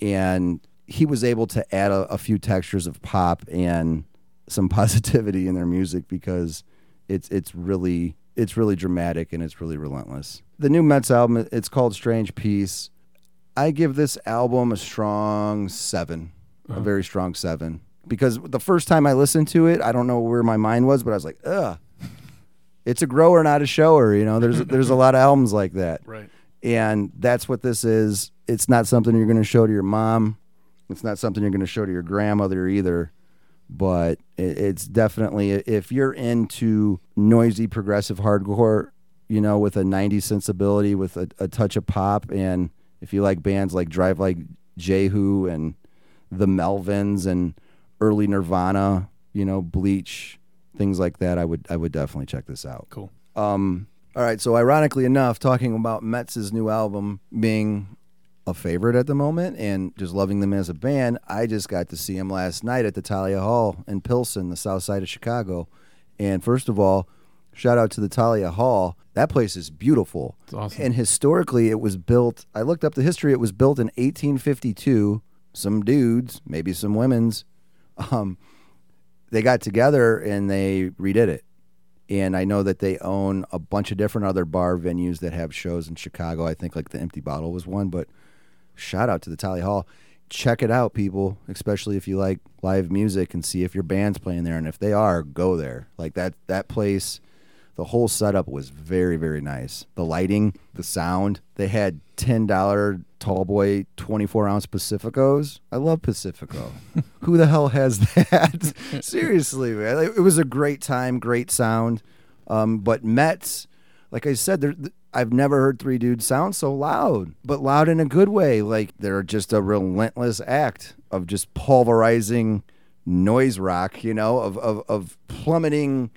And he was able to add a, a few textures of pop and some positivity in their music, because it's it's really it's really dramatic and it's really relentless. The new Mets album, it's called Strange Peace. I give this album a strong seven, uh-huh. a very strong seven. Because the first time I listened to it, I don't know where my mind was, but I was like, ugh. It's a grower, not a shower. You know, there's there's a lot of albums like that. Right. And that's what this is. It's not something you're going to show to your mom. It's not something you're going to show to your grandmother either. But it, it's definitely, if you're into noisy progressive hardcore, you know, with a nineties sensibility, with a, a touch of pop, and if you like bands like Drive Like Jehu and the Melvins and early Nirvana, you know, Bleach, things like that, I would I would definitely check this out. Cool. Um, all right, so ironically enough, talking about Mets' new album being a favorite at the moment and just loving them as a band, I just got to see them last night at the Talia Hall in Pilsen, the south side of Chicago. And first of all, shout out to the Talia Hall. That place is beautiful. It's awesome. And historically, it was built, I looked up the history, it was built in eighteen fifty-two. Some dudes, maybe some women's, um, they got together and they redid it. And I know that they own a bunch of different other bar venues that have shows in Chicago. I think like the Empty Bottle was one, but shout out to the Talia Hall. Check it out, people, especially if you like live music, and see if your band's playing there. And if they are, go there. Like that, that place, the whole setup was very, very nice. The lighting, the sound. They had ten dollar tall boy twenty-four ounce Pacificos. I love Pacifico. Who the hell has that? Seriously, man. It was a great time, great sound. Um, but Mets, like I said, I've never heard three dudes sound so loud, but loud in a good way. Like, they're just a relentless act of just pulverizing noise rock, you know, of, of, of plummeting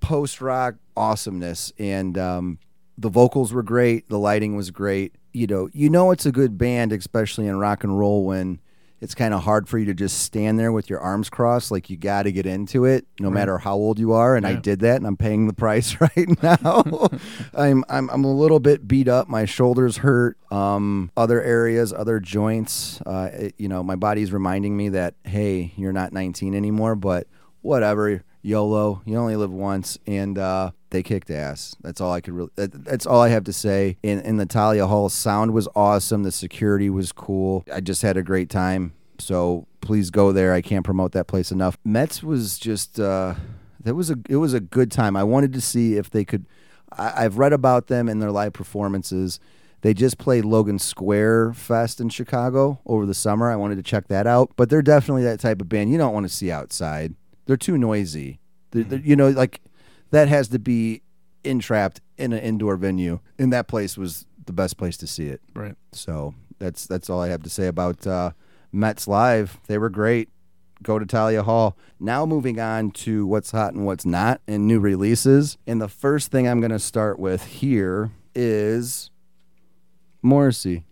post rock awesomeness, and um, the vocals were great. The lighting was great. You know, you know it's a good band, especially in rock and roll, when it's kind of hard for you to just stand there with your arms crossed. Like, you got to get into it, no right. matter how old you are. And yeah. I did that, and I'm paying the price right now. I'm, I'm I'm a little bit beat up. My shoulders hurt. Um, other areas, other joints. Uh, it, you know, my body's reminding me that, hey, you're not nineteen anymore. But whatever, YOLO. You only live once, and uh, they kicked ass. That's all I could really. That, that's all I have to say. In in the Thalia Hall, sound was awesome. The security was cool. I just had a great time. So please go there. I can't promote that place enough. Mets was just. Uh, that was a. It was a good time. I wanted to see if they could. I, I've read about them and their live performances. They just played Logan Square Fest in Chicago over the summer. I wanted to check that out. But they're definitely that type of band you don't want to see outside. They're too noisy. They're, they're, you know, like that has to be entrapped in an indoor venue. And that place was the best place to see it. Right. So that's that's all I have to say about uh, Mets Live. They were great. Go to Thalia Hall. Now moving on to what's hot and what's not and new releases. And the first thing I'm going to start with here is Morrissey.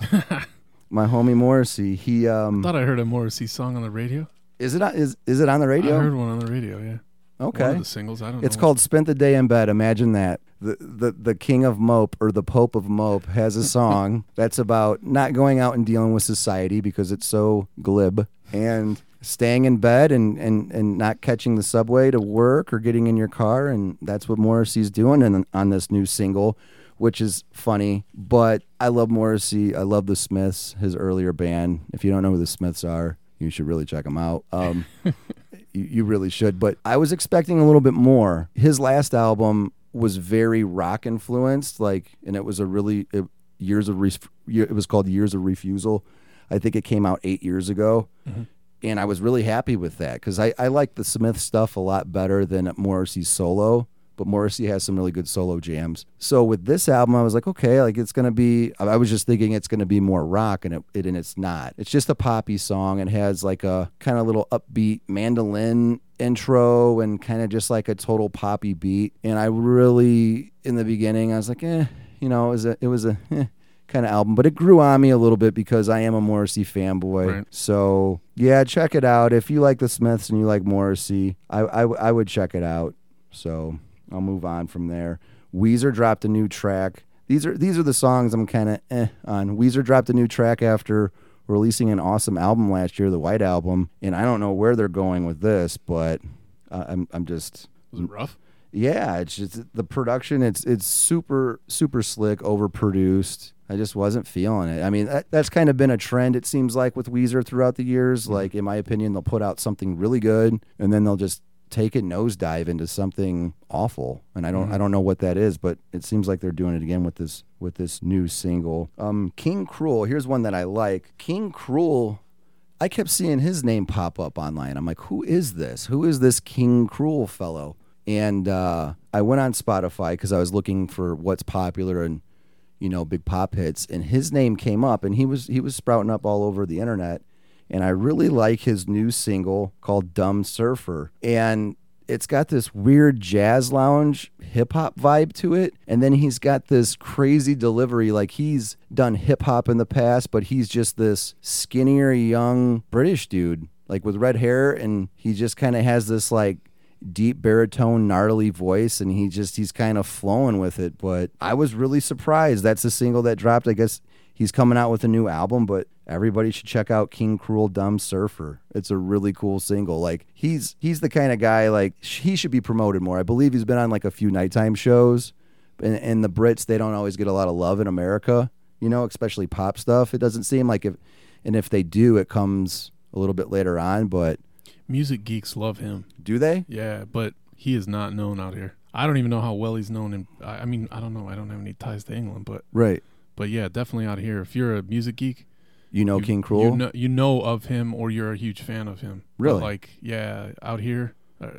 My homie Morrissey. He um, I thought I heard a Morrissey song on the radio. Is it on, is is it on the radio? I heard one on the radio, yeah. Okay. One of the singles, I don't know. It's called Spent the Day in Bed. Imagine that. The, the the king of mope, or the pope of mope, has a song that's about not going out and dealing with society because it's so glib, and staying in bed and, and, and not catching the subway to work or getting in your car, and that's what Morrissey's doing in, on this new single, which is funny. But I love Morrissey. I love the Smiths, his earlier band. If you don't know who the Smiths are, you should really check them out. Um, you, you really should. But I was expecting a little bit more. His last album was very rock influenced, like, and it was a really it, years of Re- it was called Years of Refusal. I think it came out eight years ago, mm-hmm. and I was really happy with that because I, I like the Smith stuff a lot better than Morrissey's solo. But Morrissey has some really good solo jams. So with this album, I was like, okay, like it's gonna be. I was just thinking it's gonna be more rock, and it, it and it's not. It's just a poppy song. It has like a kind of little upbeat mandolin intro and kind of just like a total poppy beat. And I really, in the beginning, I was like, eh, you know, it was a it was a eh, kind of album, but it grew on me a little bit because I am a Morrissey fanboy. Right. So yeah, check it out if you like the Smiths and you like Morrissey. I I, I would check it out. So. I'll move on from there. Weezer dropped a new track. These are these are the songs I'm kind of eh on. Weezer dropped a new track after releasing an awesome album last year, the White Album, and I don't know where they're going with this, but uh, I'm I'm just. Was it rough? Yeah, it's just the production. It's it's super super slick, overproduced. I just wasn't feeling it. I mean, that, that's kind of been a trend, it seems like, with Weezer throughout the years. Mm-hmm. Like, in my opinion, they'll put out something really good, and then they'll just take a nosedive into something awful, and I don't, mm-hmm. I don't know what that is, but it seems like they're doing it again with this, with this new single. Um, King Krule. Here's one that I like. King Krule. I kept seeing his name pop up online. I'm like, who is this? Who is this King Krule fellow? And uh, I went on Spotify because I was looking for what's popular and, you know, big pop hits, and his name came up, and he was he was sprouting up all over the internet. And I really like his new single called Dumb Surfer. And it's got this weird jazz lounge hip-hop vibe to it. And then he's got this crazy delivery. Like, he's done hip-hop in the past, but he's just this skinnier, young British dude, like with red hair. And he just kind of has this, like, deep baritone, gnarly voice. And he just, he's kind of flowing with it. But I was really surprised. That's a single that dropped. I guess he's coming out with a new album, but everybody should check out King Krule Dumb Surfer. It's a really cool single. Like, he's he's the kind of guy, like, he should be promoted more. I believe he's been on like a few nighttime shows, and, and the Brits, they don't always get a lot of love in America, you know, especially pop stuff. It doesn't seem like if, and if they do, it comes a little bit later on, but. Music geeks love him. Do they? Yeah, but he is not known out here. I don't even know how well he's known in, I, I mean, I don't know. I don't have any ties to England, but. Right. But yeah, definitely out here. If you're a music geek, you know you, King Krule. You know, you know of him, or you're a huge fan of him. Really? But like, yeah, out here.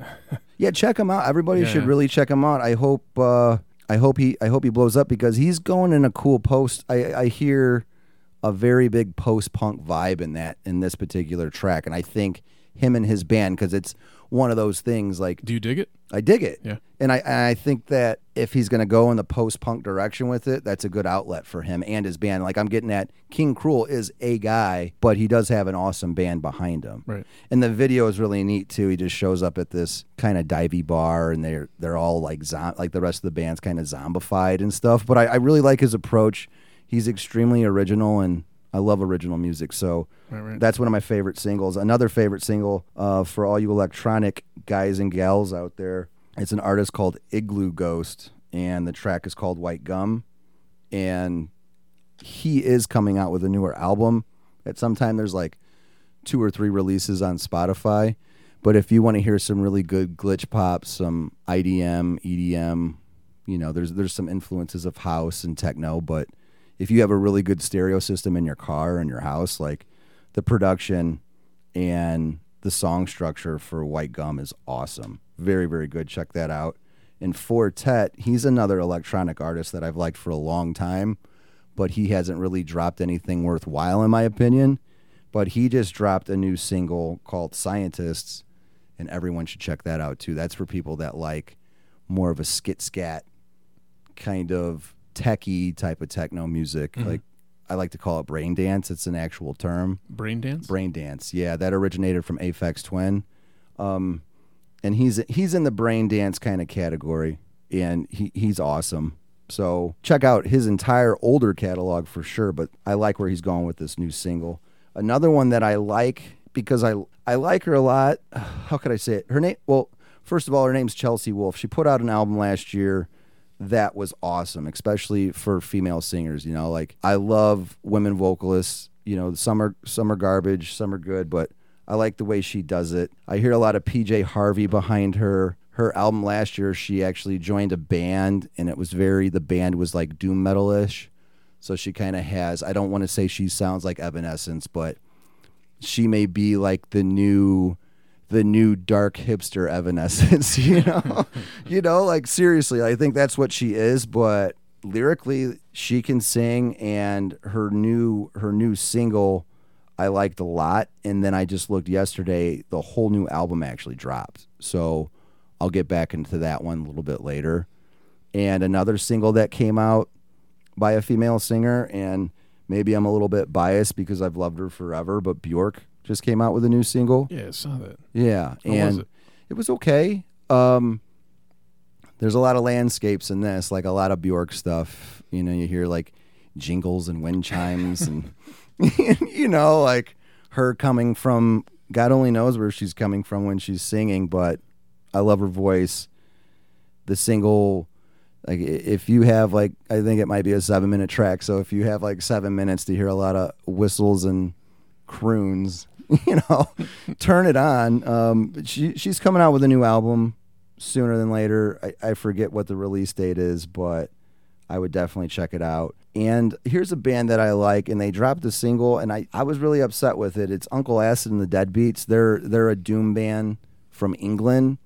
Yeah, check him out. Everybody yeah. should really check him out. I hope. Uh, I hope he. I hope he blows up because he's going in a cool post. I, I hear a very big post punk vibe in that in this particular track, and I think him and his band, because it's one of those things like Do you dig it? I dig it. Yeah. And I and I think that if he's going to go in the post-punk direction with it, that's a good outlet for him and his band. Like I'm getting at King Cruel is a guy, but he does have an awesome band behind him. Right. And the video is really neat too. He just shows up at this kind of divey bar, and they're they're all like zom- like the rest of the band's kind of zombified and stuff. But I, I really like his approach. He's extremely original, and I love original music. So Right, right. that's one of my favorite singles. Another favorite single uh, for all you electronic guys and gals out there, it's an artist called Igloo Ghost, and the track is called White Gum. And he is coming out with a newer album. At some time, there's like two or three releases on Spotify. But if you want to hear some really good glitch pop, some I D M, E D M, you know, there's there's some influences of house and techno. But if you have a really good stereo system in your car and your house, like the production and the song structure for White Gum is awesome. Very, very good. Check that out. And Fortet, he's another electronic artist that I've liked for a long time, but he hasn't really dropped anything worthwhile in my opinion. But he just dropped a new single called Scientists, and everyone should check that out too. That's for people that like more of a skit scat kind of techie type of techno music. Mm-hmm. Like I like to call it brain dance. It's an actual term. Brain dance? Brain dance. Yeah, that originated from Aphex Twin. Um, and he's he's in the brain dance kind of category, and he, he's awesome. So check out his entire older catalog for sure, but I like where he's going with this new single. Another one that I like because I I like her a lot. How could I say it? Her name, well, first of all, her name's Chelsea Wolfe. She put out an album last year that was awesome, especially for female singers. You know, like I love women vocalists. You know, some are some are garbage, some are good, but I like the way she does it. I hear a lot of P J Harvey behind her. Her album last year, she actually joined a band, and it was very, the band was like doom metal-ish. So she kind of has, I don't want to say she sounds like Evanescence, but she may be like the new, the new dark hipster Evanescence, you know? You know, like seriously, I think that's what she is, but lyrically she can sing, and her new, her new single I liked a lot. And then I just looked yesterday, the whole new album actually dropped. So I'll get back into that one a little bit later. And another single that came out by a female singer, and maybe I'm a little bit biased because I've loved her forever, but Bjork just came out with a new single. Yeah, I saw that. Yeah. How and was it? It was okay. Um, there's a lot of landscapes in this, like a lot of Bjork stuff. You know, you hear like jingles and wind chimes and, you know, like her coming from, God only knows where she's coming from when she's singing, but I love her voice. The single, like if you have like, I think it might be a seven minute track. So if you have like seven minutes to hear a lot of whistles and croons, you know, turn it on. Um, she she's coming out with a new album sooner than later. I, I forget what the release date is, but I would definitely check it out. And here's a band that I like, and they dropped a single, and I, I was really upset with it. It's Uncle Acid and the Deadbeats. They're they're a doom band from England.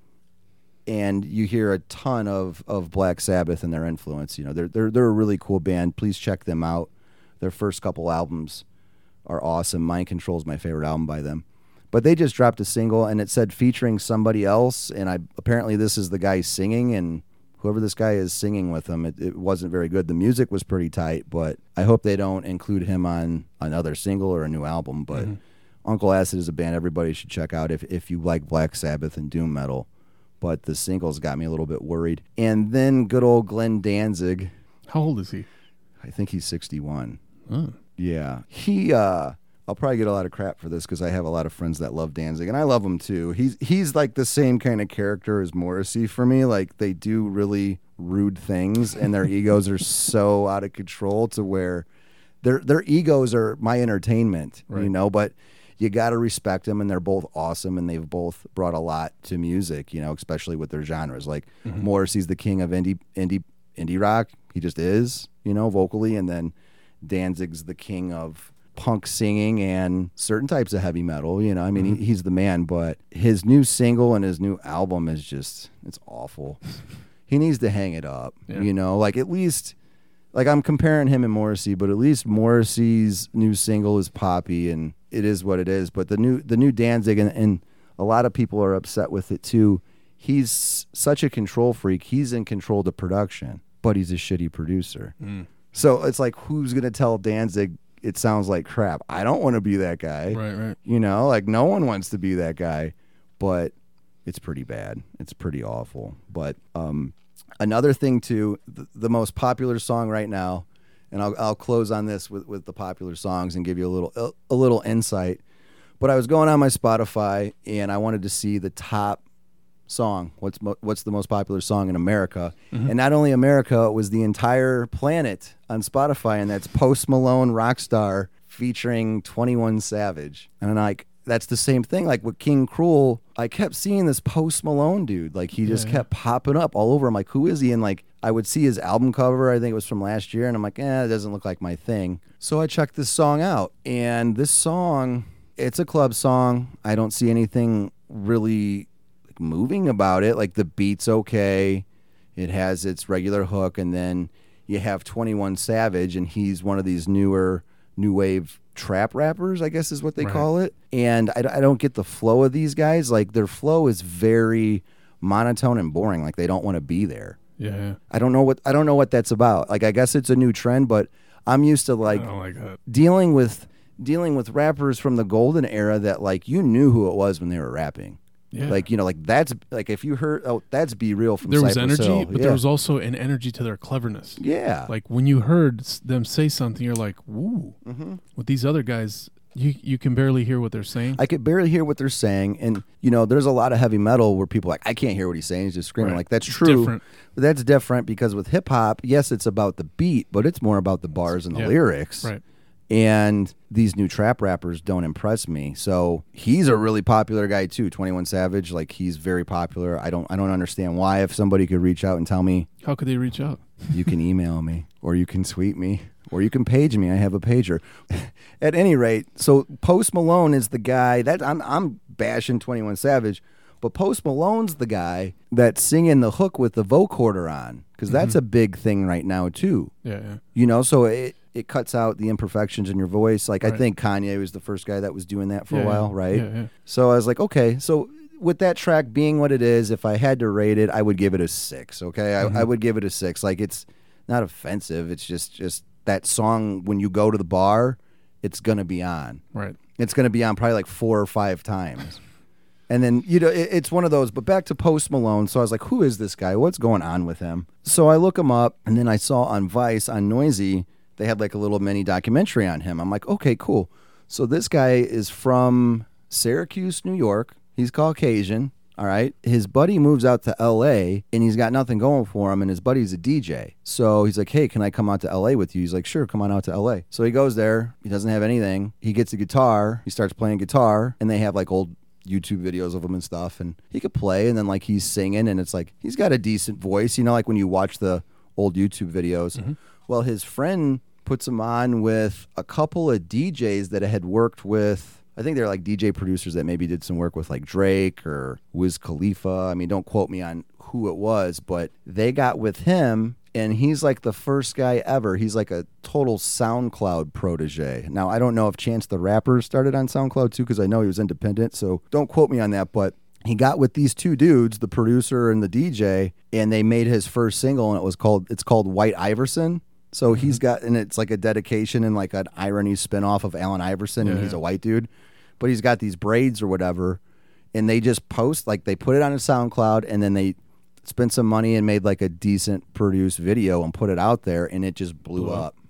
And you hear a ton of, of Black Sabbath and their influence. You know, they're they're they're a really cool band. Please check them out. Their first couple albums are awesome. Mind Control is my favorite album by them. But they just dropped a single, and it said featuring somebody else. And I apparently this is the guy singing, and whoever this guy is singing with him, it, it wasn't very good. The music was pretty tight, but I hope they don't include him on another single or a new album. But mm-hmm. Uncle Acid is a band everybody should check out if if you like Black Sabbath and doom metal. But the singles got me a little bit worried. And then good old Glenn Danzig. How old is he? I think he's sixty-one. Oh. Yeah. He, uh, I'll probably get a lot of crap for this because I have a lot of friends that love Danzig, and I love him too. He's, he's like the same kind of character as Morrissey for me. Like, they do really rude things, and their egos are so out of control to where their their egos are my entertainment, right. You know, but you got to respect them, and they're both awesome, and they've both brought a lot to music, you know, especially with their genres. Like mm-hmm. Morrissey's the king of indie indie indie rock. He just is, you know, vocally, and then Danzig's the king of punk singing and certain types of heavy metal, you know. I mean, mm-hmm. he, he's the man, but his new single and his new album is just, it's awful. He needs to hang it up, yeah. You know, like at least, like I'm comparing him and Morrissey, but at least Morrissey's new single is poppy and it is what it is. But the new the new Danzig, and, and a lot of people are upset with it too. He's such a control freak. He's in control of the production, but he's a shitty producer. Mm. So it's like, who's going to tell Danzig it sounds like crap? I don't want to be that guy. Right, right. You know, like no one wants to be that guy, but it's pretty bad. It's pretty awful. But um, another thing too, the, the most popular song right now, and I'll, I'll close on this with, with the popular songs and give you a little a, a little insight. But I was going on my Spotify and I wanted to see the top song. What's mo- what's the most popular song in America? Mm-hmm. And not only America, it was the entire planet on Spotify, and that's Post Malone Rockstar featuring twenty-one Savage. And I'm like, that's the same thing. Like with King Cruel, I kept seeing this Post Malone dude. Like he just yeah, kept yeah. popping up all over. I'm like, who is he? And like I would see his album cover. I think it was from last year, and I'm like, eh, it doesn't look like my thing. So I checked this song out, and this song, it's a club song. I don't see anything really moving about it. Like the beat's okay, it has its regular hook, and then you have twenty-one Savage, and he's one of these newer new wave trap rappers, I guess is what they right. call it. And I, I don't get the flow of these guys. Like their flow is very monotone and boring. Like they don't want to be there. Yeah. I don't know what I don't know what that's about. Like I guess it's a new trend, but I'm used to like, I don't like that. dealing with dealing with rappers from the golden era that like you knew who it was when they were rapping. Yeah. Like, you know, like that's like if you heard, oh, that's Be Real from there was Cypress energy, Hill. but yeah. there was also an energy to their cleverness. Yeah. Like when you heard them say something, you're like, "Woo!" Mm-hmm. With these other guys, you you can barely hear what they're saying. I could barely hear what they're saying, and you know, there's a lot of heavy metal where people are like, I can't hear what he's saying. He's just screaming. Right. Like that's It's true. different. But that's different because with hip hop, yes, it's about the beat, but it's more about the bars and the yeah. lyrics. Right. And these new trap rappers don't impress me. So he's a really popular guy too, twenty-one Savage. Like he's very popular. I don't I don't understand why. If somebody could reach out and tell me, how could they reach out? You can email me, or you can tweet me, or you can page me. I have a pager. At any rate, so Post Malone is the guy that I'm I'm bashing twenty-one Savage, but Post Malone's the guy that's singing the hook with the vocoder on, because mm-hmm. that's a big thing right now too. Yeah, yeah. You know, so it. It cuts out the imperfections in your voice. Like, right. I think Kanye was the first guy that was doing that for yeah, a while, yeah. right? Yeah, yeah. So I was like, okay. So with that track being what it is, if I had to rate it, I would give it a six, okay? I, mm-hmm. I would give it a six. Like, it's not offensive. It's just, just that song, when you go to the bar, it's going to be on. Right. It's going to be on probably like four or five times. And then, you know, it, it's one of those. But back to Post Malone. So I was like, who is this guy? What's going on with him? So I look him up, and then I saw on Vice, on Noisy, they had like a little mini documentary on him. I'm like, okay, cool. So this guy is from Syracuse, New York. He's Caucasian. All right. His buddy moves out to L A and he's got nothing going for him. And his buddy's a D J. So he's like, hey, can I come out to L A with you? He's like, sure, come on out to L A. So he goes there. He doesn't have anything. He gets a guitar. He starts playing guitar, and they have like old YouTube videos of him and stuff. And he could play, and then like he's singing, and it's like he's got a decent voice. You know, like when you watch the old YouTube videos. Mm-hmm. Well, his friend puts him on with a couple of D Js that had worked with, I think they're like D J producers that maybe did some work with like Drake or Wiz Khalifa. I mean, don't quote me on who it was, but they got with him, and he's like the first guy ever. He's like a total SoundCloud protege. Now, I don't know if Chance the Rapper started on SoundCloud too, because I know he was independent, so don't quote me on that, but he got with these two dudes, the producer and the D J, and they made his first single, and it was called, it's called White Iverson. So he's got, and it's like a dedication and like an irony spinoff of Allen Iverson, and yeah, he's yeah. a white dude, but he's got these braids or whatever, and they just post, like they put it on a SoundCloud, and then they spent some money and made like a decent produced video and put it out there, and it just blew, blew up. up.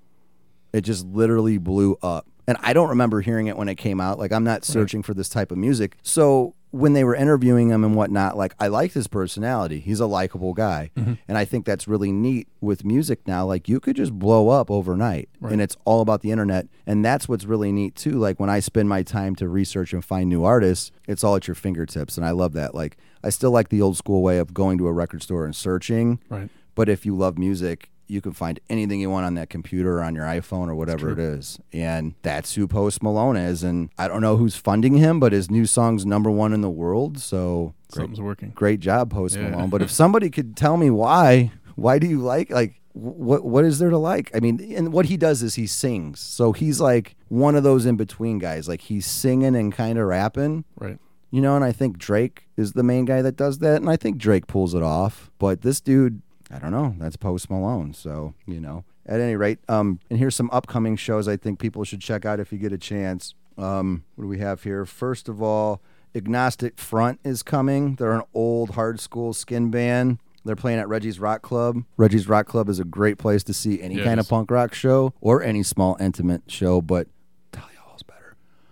It just literally blew up. And I don't remember hearing it when it came out. Like, I'm not searching right. for this type of music. So when they were interviewing him and whatnot, like, I liked his personality. He's a likable guy. Mm-hmm. And I think that's really neat with music now. Like, you could just blow up overnight, right. and it's all about the internet. And that's what's really neat, too. Like, when I spend my time to research and find new artists, it's all at your fingertips. And I love that. Like, I still like the old school way of going to a record store and searching. Right. But if you love music, you can find anything you want on that computer or on your iPhone or whatever it is. And that's who Post Malone is. And I don't know who's funding him, but his new song's number one in the world. So something's great, working. Great job, Post yeah. Malone. But if somebody could tell me why, why do you like, like, what what is there to like? I mean, and what he does is he sings. So he's like one of those in-between guys. Like, he's singing and kind of rapping. Right. you know, and I think Drake is the main guy that does that, and I think Drake pulls it off. But this dude, I don't know, that's Post Malone, so, you know. At any rate, um, and here's some upcoming shows I think people should check out if you get a chance. Um, what do we have here? First of all, Agnostic Front is coming. They're an old hard school skin band. They're playing at Reggie's Rock Club. Reggie's Rock Club is a great place to see any Yeah, kind it of is. punk rock show or any small intimate show, but Talia Hall's better.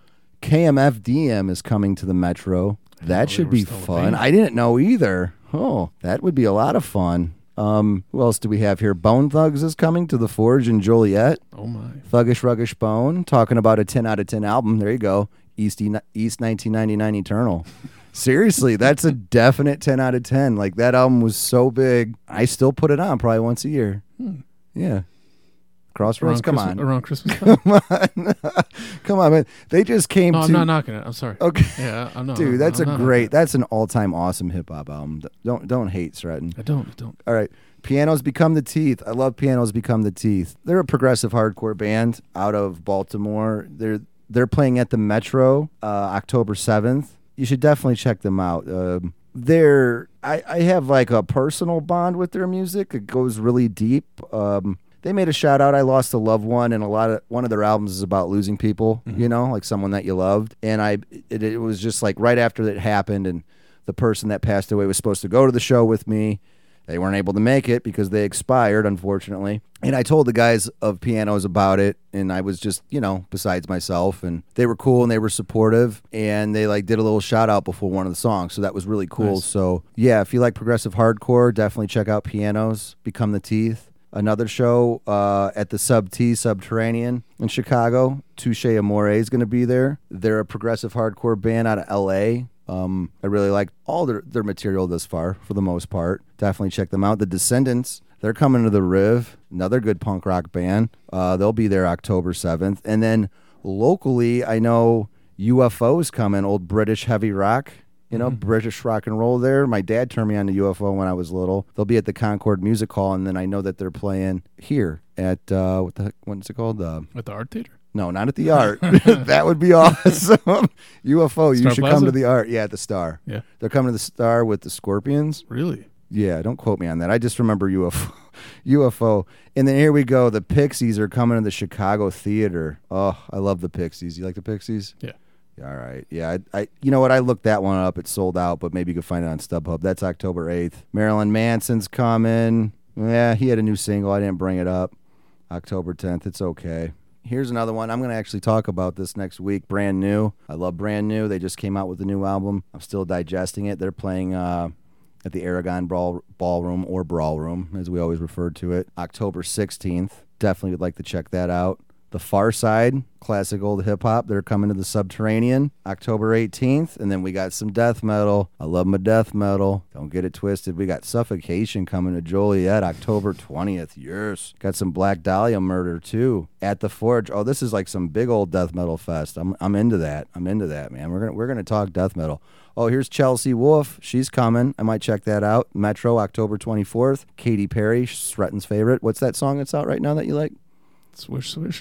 K M F D M is coming to the Metro. know That they should were be still a fun. band. I didn't know either. Oh, that would be a lot of fun. Um, who else do we have here? Bone Thugs is coming to the Forge in Joliet. Oh my. Thuggish Ruggish Bone, talking about a ten out of ten album. There you go. East, East nineteen ninety-nine Eternal. Seriously, that's a definite ten out of ten. Like, that album was so big. I still put it on probably once a year. Hmm. Yeah. Crossroads, Around come Christmas, on. Around Christmas time. Come on. Come on, man. They just came No, to... I'm not knocking it. I'm sorry. Okay. Yeah, I'm not. Dude, that's I'm a not great... knocking That's an all-time awesome hip-hop album. Don't don't hate, Stratton. it. I don't. I don't. All right. Pianos Become the Teeth. I love Pianos Become the Teeth. They're a progressive hardcore band out of Baltimore. They're they're playing at the Metro uh, October seventh. You should definitely check them out. Um, they're I, I have like a personal bond with their music. It goes really deep. Um, they made a shout out. I lost a loved one, and a lot of one of their albums is about losing people. Mm-hmm. You know, like someone that you loved. And I it, it was just like right after it happened, and the person that passed away was supposed to go to the show with me. They weren't able to make it because they expired, unfortunately. And I told the guys of Pianos about it, and I was just, you know, besides myself. And they were cool and they were supportive, and they like did a little shout out before one of the songs, so that was really cool. Nice. So yeah, if you like progressive hardcore, definitely check out Pianos Become the Teeth. Another show uh, at the Sub T Subterranean in Chicago. Touche Amore is going to be there. They're a progressive hardcore band out of L A. Um, I really like all their, their material thus far, for the most part. Definitely check them out. The Descendants, they're coming to the Riv, another good punk rock band. Uh, they'll be there October seventh. And then locally, I know U F O's coming, old British heavy rock, you know, Mm-hmm. British rock and roll there. My dad turned me on to U F O when I was little. They'll be at the Concord Music Hall, and then I know that they're playing here at, uh, what the heck, what's it called? Uh, At the art theater. No, not at the Art. That would be awesome. U F O, you Star should Plaza? come to the Art. Yeah, at the Star. Yeah. They're coming to the Star with the Scorpions. Really? Yeah, don't quote me on that. I just remember U F O. U F O. And then here we go. The Pixies are coming to the Chicago Theater. Oh, I love the Pixies. You like the Pixies? Yeah. Yeah, all right. Yeah, I, I. You know what? I looked that one up. It's sold out, but maybe you could find it on StubHub. That's October eighth. Marilyn Manson's coming. Yeah, he had a new single. I didn't bring it up. October tenth. It's okay. Here's another one. I'm going to actually talk about this next week. Brand New. I love Brand New. They just came out with a new album. I'm still digesting it. They're playing uh, at the Aragon Ball, Ballroom, or Brawl Room, as we always referred to it, October sixteenth. Definitely would like to check that out. The Far Side, classic old hip-hop. They're coming to the Subterranean October eighteenth. And then we got some death metal. I love my death metal. Don't get it twisted. We got Suffocation coming to Joliet October twentieth. Yes. Got some Black Dahlia Murder, too, at the Forge. Oh, this is like some big old death metal fest. I'm I'm into that. I'm into that, man. We're gonna we're gonna talk death metal. Oh, here's Chelsea Wolfe. She's coming. I might check that out. Metro, October twenty-fourth. Katy Perry, Stretton's favorite. What's that song that's out right now that you like? Swish, swish.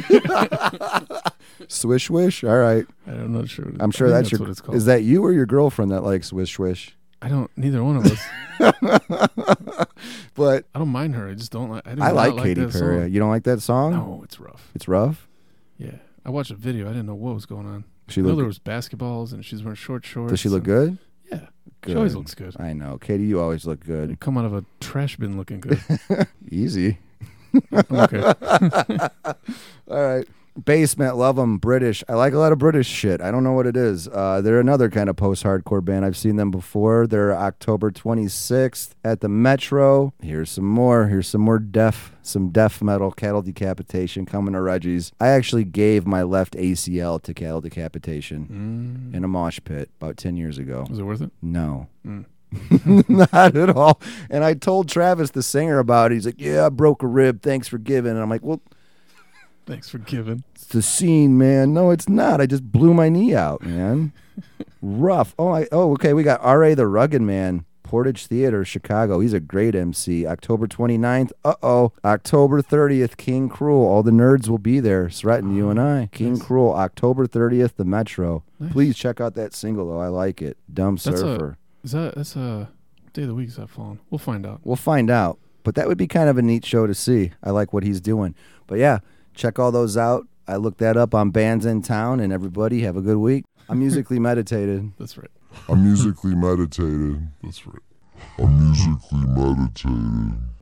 Swish Swish. All right. I'm not sure. I'm sure I that's, think your. what it's called. Is that you or your girlfriend that likes Swish Swish? I don't. Neither one of us. But I don't mind her. I just don't like. I, do I not like like Katy that Perry. song. You don't like that song? No, it's rough. It's rough. Yeah, I watched a video. I didn't know what was going on. She I know look. there was basketballs and she's wearing short shorts. Does she look and- good? Yeah, Good. she always looks good. I know, Katie. You always look You good. come out of a trash bin looking good. Easy. Okay. All right. Basement, love them. British. I like a lot of British shit. I don't know what it is. Uh, they're another kind of post-hardcore band. I've seen them before. They're October twenty-sixth at the Metro. Here's some more. Here's some more death, some death metal. Cattle Decapitation coming to Reggie's. I actually gave my left A C L to Cattle Decapitation Mm. in a mosh pit about ten years ago. Was it worth it? No. Mm. Not at all. And I told Travis, the singer, about it. He's like, yeah, I broke a rib. Thanks for giving. And I'm like, well, Thanks for giving. it's the scene, man. No, it's not. I just blew my knee out, man. Rough. Oh, I, oh, okay. We got R A the Rugged Man Portage Theater, Chicago. He's a great M C. October twenty-ninth. Uh-oh. October thirtieth, King Cruel. All the nerds will be there. Sretton, you and I. King Nice. Cruel, October thirtieth, the Metro. Nice. Please check out that single, though. I like it. Dumb That's Surfer. a, is that, that's a, what day of the week is that falling? We'll find out. We'll find out. But that would be kind of a neat show to see. I like what he's doing. But yeah, check all those out. I looked that up on Bands in Town, and everybody have a good week. I'm musically meditated. That's right. I'm musically meditated. That's right. I'm musically meditated.